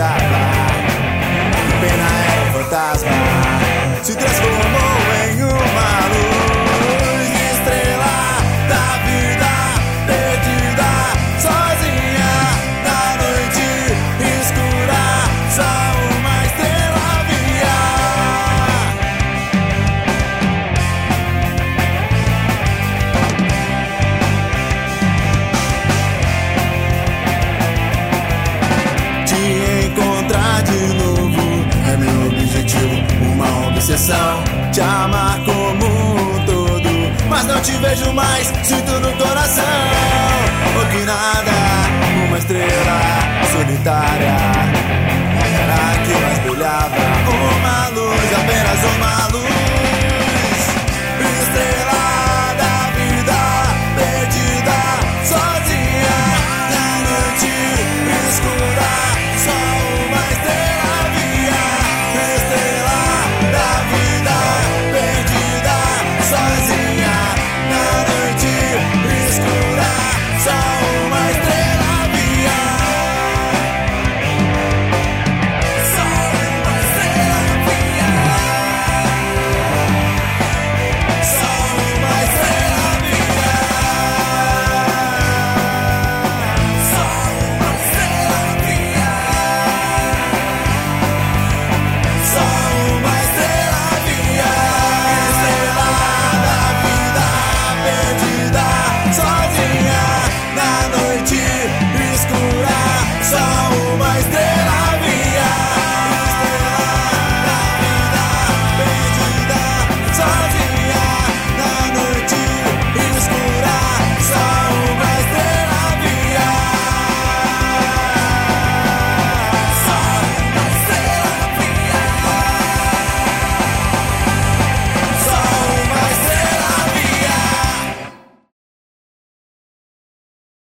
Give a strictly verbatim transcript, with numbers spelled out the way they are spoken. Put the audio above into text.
beija-flor. Que pena é um fantasma, se transformou em uma luz, estrela da vida, perdida, sozinha na noite escura, só uma estrela via. Te encontrar de novo é meu objetivo, uma obsessão, te amar como um todo, mas não te vejo mais, sinto no coração, ou que nada, uma estrela solitária.